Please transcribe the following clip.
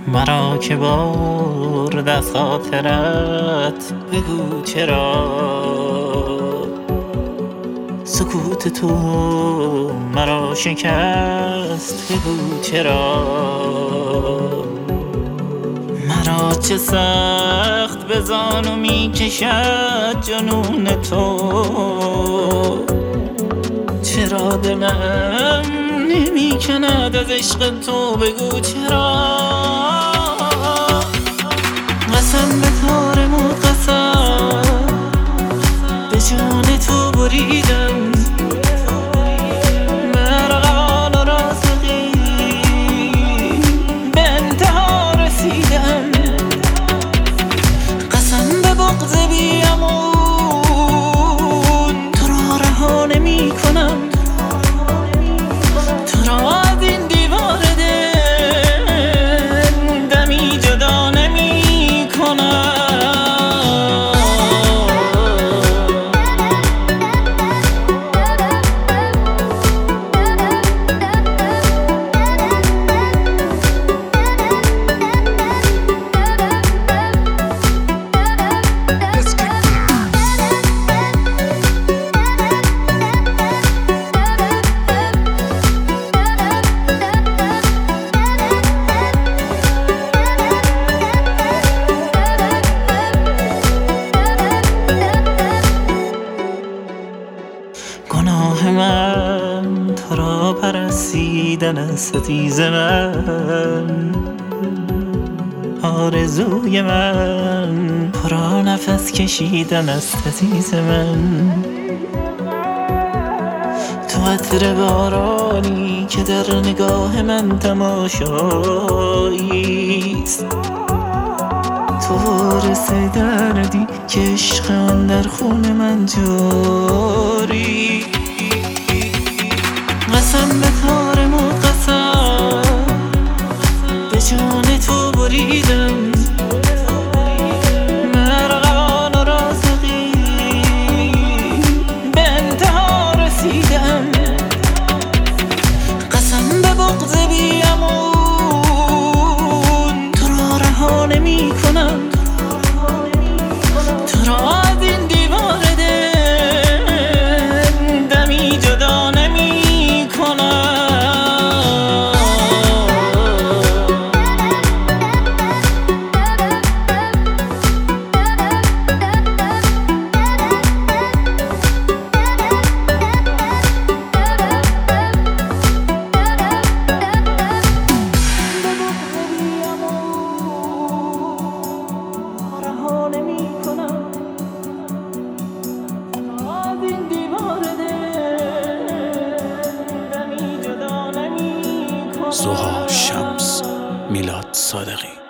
مرا که برد از خاطرت بگو چرا سکوت تو مرا شکست، بگو چرا مرا چه سخت به زانو می کشد جنون تو، چرا دلم نمی کند از عشق تو، بگو چرا قسم به تارمود قسم به جان تو بریدم، مرغان و رازقی به انتها رسیدم، قسم به بغض بیامون تو را رها نمی کنم، تو را از این دیوار دل دمی جدا نمی کنم. گناه من تو را پرستیدن است عزیز من، آرزوی من پر نفس کشیدن است عزیز من، تو عطر بارانی که در نگاه من تماشاییست، تو وارث دردی که عشق آن در خون من جاری، قسم به تارمود قسم به جان تو بریدم، مرغان و رازقی به انتها رسیدم، قسم به بغض بیامون تو را رها نمی کنم، تو را از این دیوار دل دمی جدا نمی کنم. سوها شمس، میلاد صادقی.